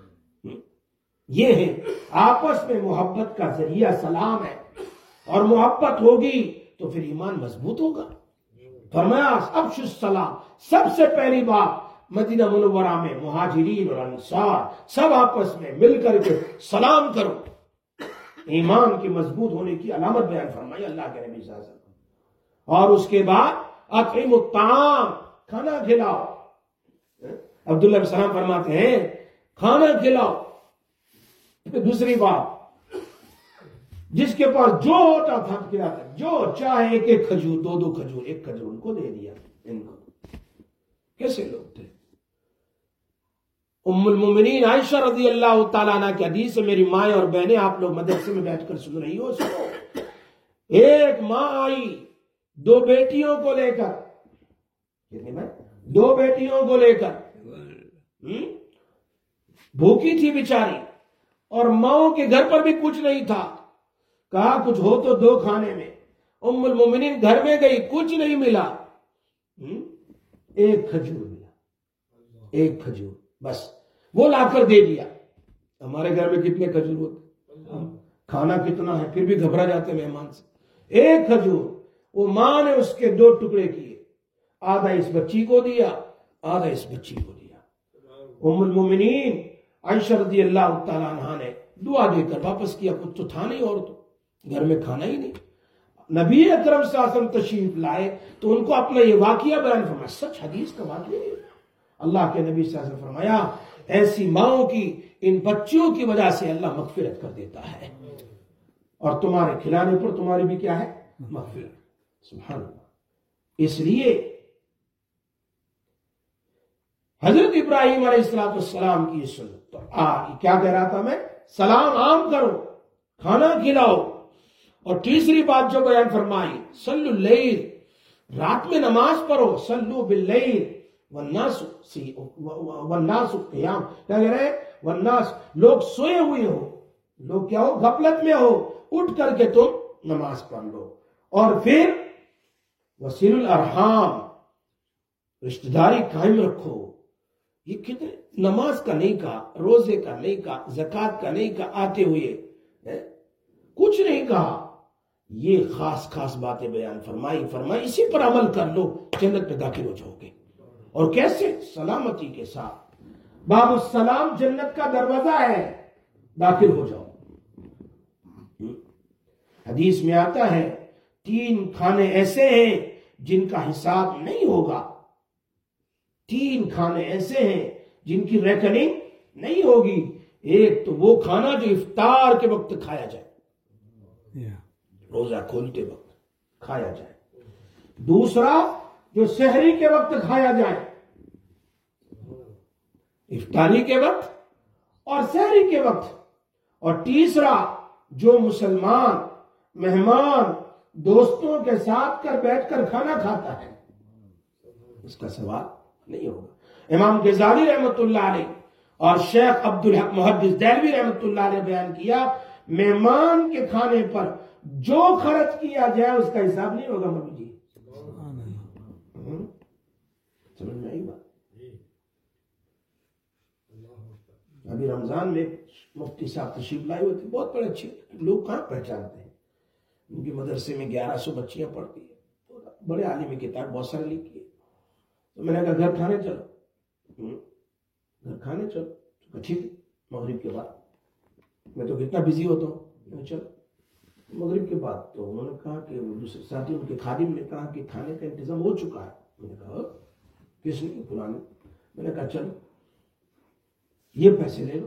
یہ ہے آپس میں محبت کا ذریعہ سلام ہے، اور محبت ہوگی تو پھر ایمان مضبوط ہوگا۔ فرمایا افشوا السلام، سب سے پہلی بات مدینہ منورہ میں مہاجرین اور انصار سب آپس میں مل کر کے سلام کرو، ایمان کی مضبوط ہونے کی علامت بیان فرمائی اللہ کے نبی صلی اللہ علیہ وسلم۔ اور اس کے بعد اطعموا الطعام، کھانا کھلاؤ۔ عبداللہ بن سلام فرماتے ہیں کھانا کھلاؤ۔ پھر دوسری بات، جس کے پاس جو ہوتا تھا کھلاتا، جو چاہے ایک ایک کھجور، دو دو کھجور، ایک کھجور ان کو دے دیا۔ ان کو کیسے لوگ تھے؟ ام المومنین عائشہ رضی اللہ تعالیٰ عنہ کی حدیث ہے، میری مائیں اور بہنیں آپ لوگ مدرسے میں بیٹھ کر سن رہی ہو، سنو۔ ایک ماں آئی دو بیٹیوں کو لے کر، دو بیٹیوں کو لے کر، بھوکی تھی بیچاری، اور ماؤں کے گھر پر بھی کچھ نہیں تھا، کہا کچھ ہو تو دو کھانے میں۔ ام المومنین گھر میں گئی، کچھ نہیں ملا، ایک کھجور ملا، ایک کھجور بس، وہ لا کر دے دیا۔ ہمارے گھر میں کتنے کھجور ہوتے، کھانا کتنا ہے، پھر بھی گھبرا جاتے مہمان سے۔ ایک کھجور، وہ ماں نے اس کے دو ٹکڑے کیے، آدھا اس بچی کو دیا، آدھا اس بچی کو دیا۔ ام المومنین عائشہ رضی اللہ تعالیٰ عنہ نے دعا دے کر واپس کیا، کچھ تو تھا نہیں اور تو گھر میں کھانا ہی نہیں۔ نبی اکرم صلی اللہ علیہ وسلم تشریف لائے تو ان کو اپنا یہ واقعہ بیان فرمایا، سچ حدیث کا واقعہ ہے۔ اللہ کے نبی صلی اللہ علیہ وسلم فرمایا ایسی ماؤں کی ان بچیوں کی وجہ سے اللہ مغفرت کر دیتا ہے، اور تمہارے کھلانے پر تمہاری بھی کیا ہے، مغفرت۔ سبحان اللہ۔ اس لیے حضرت ابراہیم علیہ السلام کی سنت، تو کیا کہہ رہا تھا میں، سلام عام کرو، کھانا کھلاؤ، اور تیسری بات جو بیان فرمائی، صلو اللیل، رات میں نماز پڑھو، صلو باللیل والناس والناس قیام، کیا کہہ رہے ہیں، والناس، لوگ سوئے ہوئے ہو، لوگ کیا ہو، غفلت میں ہو، اٹھ کر کے تم نماز پڑھ لو۔ اور پھر وصل الارحام، رشتہ داری قائم رکھو۔ یہ کتنے، نماز کا نہیں کہا، روزے کا نہیں کہا، زکوٰۃ کا نہیں کہا، آتے ہوئے کچھ نہیں کہا، یہ خاص خاص باتیں بیان فرمائی فرمائی اسی پر عمل کر لو، جنت میں داخل ہو جاؤ گے۔ اور کیسے؟ سلامتی کے ساتھ۔ باب السلام جنت کا دروازہ ہے، داخل ہو جاؤ۔ حدیث میں آتا ہے تین کھانے ایسے ہیں جن کا حساب نہیں ہوگا، تین کھانے ایسے ہیں جن کی ریکننگ نہیں ہوگی۔ ایک تو وہ کھانا جو افطار کے وقت کھایا جائے، روزہ کھولتے وقت کھایا جائے۔ دوسرا جو سحری کے وقت کھایا جائے، افطاری کے وقت اور سحری کے وقت۔ اور تیسرا جو مسلمان مہمان دوستوں کے ساتھ کر بیٹھ کر کھانا کھاتا ہے، اس کا ثواب نہیں ہوگا۔ امام غزالی رحمت اللہ علیہ اور شیخ عبدالحق محدث دہلوی رحمت اللہ علیہ بیان کیا، مہمان کے کھانے پر جو خرچ کیا جائے اس کا حساب نہیں ہوگا۔ مولوی جی سمجھ میں آئی بات؟ ابھی رمضان میں مفتی صاحب تشریف لائے ہوئے تھے، بہت بڑے اچھے لوگ، کہاں پہچانتے ہیں، ان کے مدرسے میں گیارہ سو بچیاں پڑھتی ہیں، بڑے عالم کتاب بہت سارے لکھی ہے۔ تو میں نے کہا گھر کھانے چلو، گھر کھانے چلو، ٹھیک مغرب کے بعد، میں تو کتنا بزی ہوتا ہوں، میں چلو مغرب کے بعد۔ تو انہوں نے کہا کہ دوسرے ساتھی ان کے خادم نے کہا کہ کھانے کا انتظام ہو چکا ہے۔ میں نے کہا کس نے؟ فلاں نے۔ میں نے کہا چلو یہ پیسے لے لو۔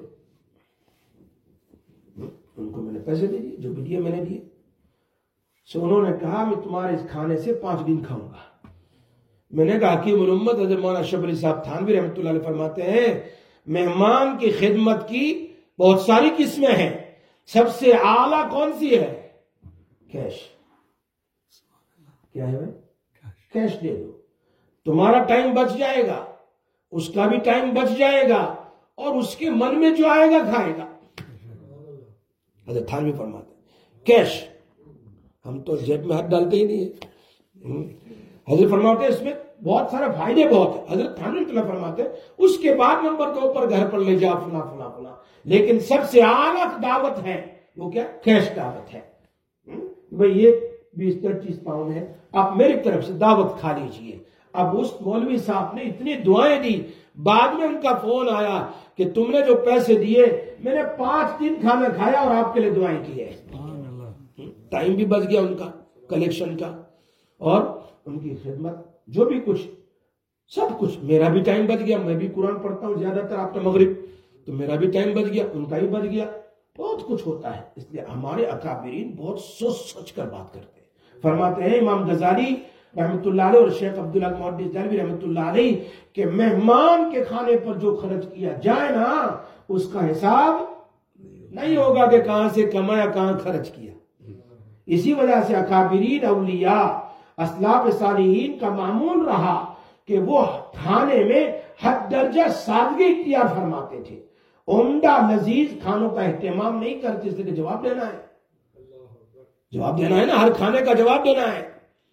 ان کو میں نے پیسے دے دیے، جو بھی دیے میں نے دیے۔ سو انہوں نے کہا میں تمہارے اس کھانے سے پانچ دن کھاؤں گا۔ میں نے کہا حکیم الامت حضرت مولانا اشرف علی صاحب تھانوی رحمۃ اللہ علیہ فرماتے ہیں مہمان کی خدمت کی بہت ساری قسمیں ہیں، سب سے اعلیٰ کون سی ہے؟ کیش۔ کیا ہے بھائی؟ کیش دے دو، تمہارا ٹائم بچ جائے گا، اس کا بھی ٹائم بچ جائے گا، اور اس کے من میں جو آئے گا کھائے گا۔ حضرت تھانوی فرماتے ہیں کیش، ہم تو جیب میں ہاتھ ڈالتے ہی نہیں ہے۔ حضرت فرماتے ہیں اس میں بہت سارے فائدے بہت ہیں۔ حضرت تھانوی فرماتے ہیں اس کے بعد نمبر دو پر گھر پر لے جا فلاں فلاں فلاں، لیکن سب سے اعلیٰ دعوت ہے وہ کیا؟ کیش دعوت ہے۔ بھئی یہ بیس پچیس پاؤنڈ ہے، آپ میری طرف سے دعوت کھا لیجئے۔ اب اس مولوی صاحب نے اتنی دعائیں دی، بعد میں ان کا فون آیا کہ تم نے جو پیسے دیے میں نے پانچ دن کھانا کھایا اور آپ کے لیے دعائیں کی ہے۔ ٹائم بھی بچ گیا ان کا کلیکشن کا، اور ان کی خدمت جو بھی کچھ سب کچھ، میرا بھی ٹائم بچ گیا، میں بھی قرآن پڑھتا ہوں زیادہ تر آپ کا مغرب، تو میرا بھی ٹائم بچ گیا، ان کا ہی بچ گیا، بہت کچھ ہوتا ہے۔ اس لیے ہمارے اکابرین بہت سوچ سوچ کر بات کرتے ہیں۔ فرماتے ہیں امام غزالی رحمۃ اللہ علیہ اور شیخ عبداللہ المحدث دہلوی رحمۃ اللہ علیہ کہ مہمان کے کھانے پر جو خرچ کیا جائے نا اس کا حساب نہیں ہوگا کہ کہاں سے کمایا کہاں خرچ کیا۔ اسی وجہ سے اکابرین اولیاء اسلاف صالحین کا معمول رہا کہ وہ کھانے میں حد درجہ سادگی اختیار فرماتے تھے، عمدہ لذیذ کھانوں کا اہتمام نہیں کرتے، اس لیے جواب دینا ہے، جواب دینا ہے نا، ہر کھانے کا جواب دینا ہے۔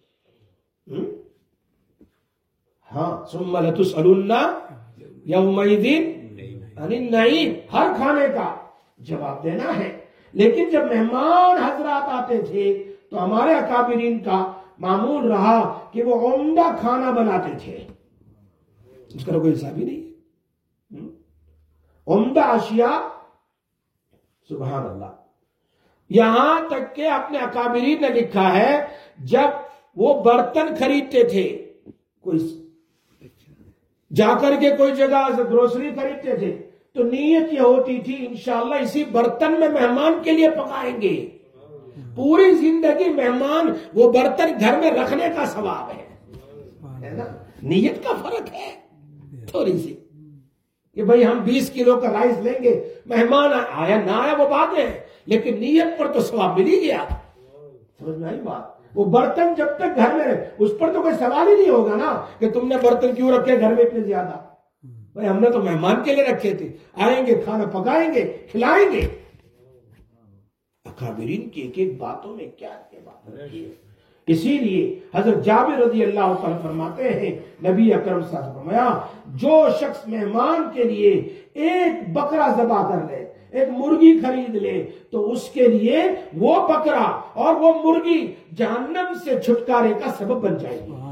ہاں ثم لتسألن یومئذ عن النعیم، ہر کھانے کا جواب دینا ہے۔ لیکن جب مہمان حضرات آتے تھے تو ہمارے اکابرین کا معمول رہا کہ وہ عمدہ کھانا بناتے تھے، اس کا کوئی حساب ہی نہیں ہے، عمدہ اشیاء، سبحان اللہ۔ یہاں تک کہ اپنے اکابرین نے لکھا ہے جب وہ برتن خریدتے تھے، کوئی جا کر کے کوئی جگہ سے گروسری خریدتے تھے تو نیت یہ ہوتی تھی انشاءاللہ اسی برتن میں مہمان کے لیے پکائیں گے، پوری زندگی مہمان وہ برتن گھر میں رکھنے کا ثواب ہے نا۔ نیت کا فرق ہے تھوڑی سی کہ بھئی ہم بیس کلو کا رائس لیں گے، مہمان آیا نہ آیا وہ بات ہے، لیکن نیت پر تو ثواب مل ہی گیا۔ سمجھ میں آئی بات؟ وہ برتن جب تک گھر میں رہے اس پر تو کوئی سوال ہی نہیں ہوگا نا کہ تم نے برتن کیوں رکھے گھر میں اتنے زیادہ، بھئی ہم نے تو مہمان کے لیے رکھے تھے، آئیں گے کھانا پکائیں گے کھلائیں گے۔ اکابرین کی ایک ایک باتوں میں کیا کیا بات رکھی ہے۔ اسی لیے حضرت جابر رضی اللہ تعالیٰ فرماتے ہیں نبی اکرم صلی اللہ علیہ وسلم فرمایا جو شخص مہمان کے لیے ایک بکرا ذبح کر لے، ایک مرغی خرید لے تو اس کے لیے وہ بکرا اور وہ مرغی جہنم سے چھٹکارے کا سبب بن جائے گی۔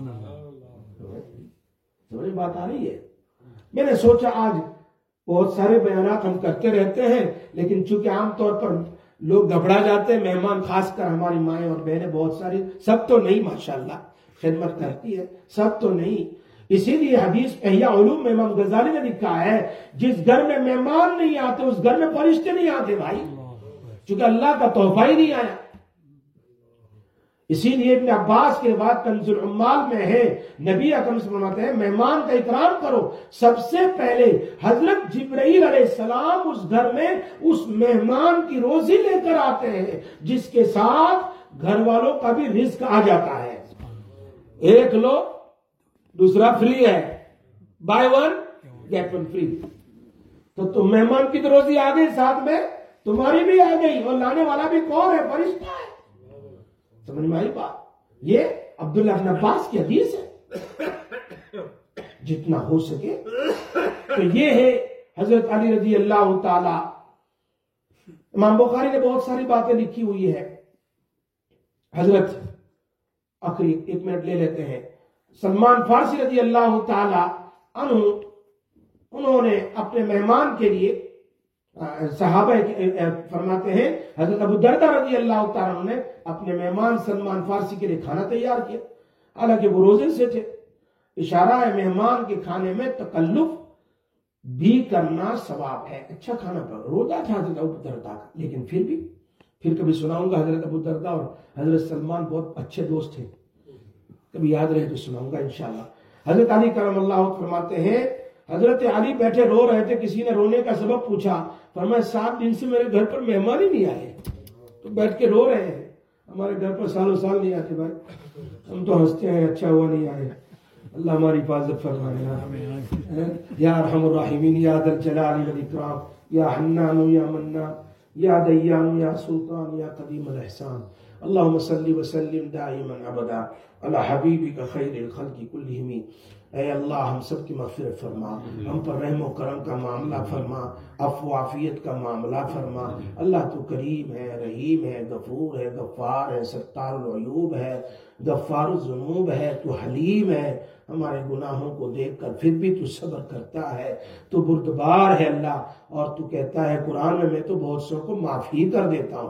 سمجھ بات آ رہی ہے؟ میں نے سوچا آج بہت سارے بیانات ہم کرتے رہتے ہیں، لیکن چونکہ عام طور پر لوگ گھبرا جاتے ہیں، مہمان خاص کر ہماری مائیں اور بہنیں بہت ساری، سب تو نہیں ماشاءاللہ خدمت کرتی ہے، سب تو نہیں، اسی لیے حدیث احیاء علوم میں امام غزالی نے لکھا ہے جس گھر میں مہمان نہیں آتے اس گھر میں فرشتے نہیں آتے بھائی، چونکہ اللہ کا تحفہ ہی نہیں آیا۔ اسی لیے ابن عباس کے بعد کنز العمال میں ہے نبی اکرم صلی اللہ علیہ وسلم فرماتے ہیں مہمان کا اکرام کرو، سب سے پہلے حضرت جبرائیل علیہ السلام اس گھر میں اس مہمان کی روزی لے کر آتے ہیں جس کے ساتھ گھر والوں کا بھی رزق آ جاتا ہے۔ ایک لو دوسرا فری ہے، buy one get one free, تو تم مہمان کی تو روزی آ گئی، ساتھ میں تمہاری بھی آ گئی، اور لانے والا بھی کون ہے؟ فرشتہ ہے۔ سمجھ میں آئی بات؟ یہ عبداللہ بن عباس کی حدیث ہے، جتنا ہو سکے۔ تو یہ ہے حضرت علی رضی اللہ تعالی۔ امام بخاری نے بہت ساری باتیں لکھی ہوئی ہے۔ حضرت آخری ایک منٹ لے لیتے ہیں، سلمان فارسی رضی اللہ تعالی عنہ، انہوں نے اپنے مہمان کے لیے صحابہ فرماتے ہیں حضرت ابو دردہ رضی اللہ تعالیٰ عنہ نے اپنے مہمان سلمان فارسی کے لیے کھانا تیار کیا، حالانکہ وہ روزے سے تھے۔ اشارہ ہے مہمان کے کھانے میں تکلف بھی کرنا ثواب ہے، اچھا کھانا پڑا، روزہ تھا حضرت ابو دردہ کا، لیکن پھر بھی پھر کبھی سناؤں گا، حضرت ابو دردہ اور حضرت سلمان بہت اچھے دوست تھے، کبھی یاد رہے تو سناؤں گا انشاءاللہ۔ حضرت علی کرم اللہ فرماتے ہیں حضرت علی بیٹھے رو رہے تھے، کسی نے رونے کا سبب پوچھا، فرمایا سات دن سے میرے گھر پر مہمان ہی نہیں آئے، تو بیٹھ کے رو رہے ہیں، ہمارے گھر پر سالوں سال نہیں آتے بھائی، ہم تو ہنستے ہیں اچھا ہوا نہیں آئے، اللہ ہماری حفاظت فرمائے یا ارحم الراحمین، یا ذا الجلال والاکرام، یا حنان یا منان، یا دیان یا سلطان، یا قدیم الاحسان، اللہم صلی وسلم دائما ابدا علی حبیبک خیر الخلق کلہم۔ اے اللہ ہم سب کی مغفرت فرما، ہم پر رحم و کرم کا معاملہ فرما، عفو و عافیت کا معاملہ فرما۔ اللہ تو کریم ہے، رحیم ہے، غفور ہے، غفار ہے، ستار العیوب ہے، غفار الذنوب ہے، تو حلیم ہے، ہمارے گناہوں کو دیکھ کر پھر بھی تو صبر کرتا ہے، تو بردبار ہے اللہ، اور تو کہتا ہے قرآن میں میں تو بہت سو کو معافی کر دیتا ہوں،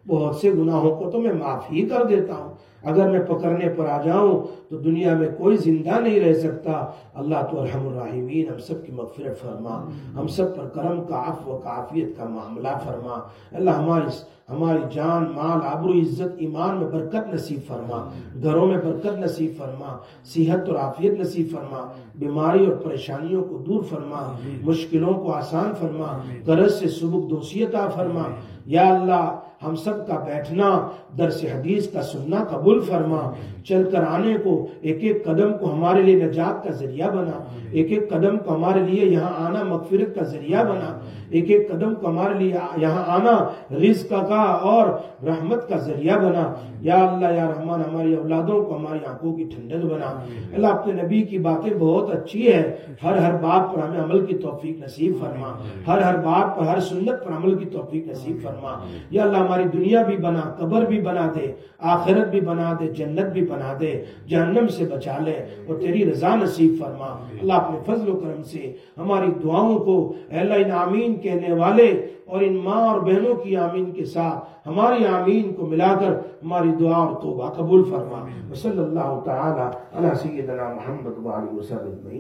بہت سے گناہوں کو تو میں معاف ہی کر دیتا ہوں، اگر میں پکڑنے پر آ جاؤں تو دنیا میں کوئی زندہ نہیں رہ سکتا۔ اللہ تو ارحم الراحمین ہم سب کی مغفرت فرما، ہم سب پر کرم کا، عفو کا، عافیت کا معاملہ فرما۔ اللہ ہماری ہماری جان، مال، آبرو، عزت، ایمان میں برکت نصیب فرما، گھروں میں برکت نصیب فرما، صحت اور عافیت نصیب فرما، بیماری اور پریشانیوں کو دور فرما، مشکلوں کو آسان فرما، قرض سے سبک دوسی عطا فرما۔ یا اللہ ہم سب کا بیٹھنا درس حدیث کا سننا قبول فرما، چل کر آنے کو ایک ایک قدم کو ہمارے لیے نجات کا ذریعہ بنا، ایک ایک قدم کو ہمارے لیے یہاں آنا مغفرت کا ذریعہ بنا، ایک ایک قدم کو ہمارے لیے یہاں آنا رزق کا اور رحمت کا ذریعہ بنا۔ یا اللہ یا رحمان ہماری اولادوں کو ہماری آنکھوں کی ٹھنڈک بنا۔ اللہ اپنے نبی کی باتیں بہت اچھی ہے، ہر ہر بات پر ہمیں عمل کی توفیق نصیب فرما، ہر ہر بات پر، ہر سنت پر عمل کی توفیق نصیب فرما۔ یا اللہ ہماری دنیا بھی بنا، قبر بھی بنا دے، آخرت بھی بنا دے، جنت بھی بنا دے، جہنم سے بچا لے اور تیری رضا نصیب فرما۔ اللہ اپنے فضل و کرم سے ہماری دعاؤں کو اے اللہ ان آمین کہنے والے اور ان ماں اور بہنوں کی آمین کے ساتھ ہماری آمین کو ملا کر ہماری دعا اور توبہ قبول فرما۔ وصلی اللہ تعالی علی سیدنا محمد وعلی وسلم۔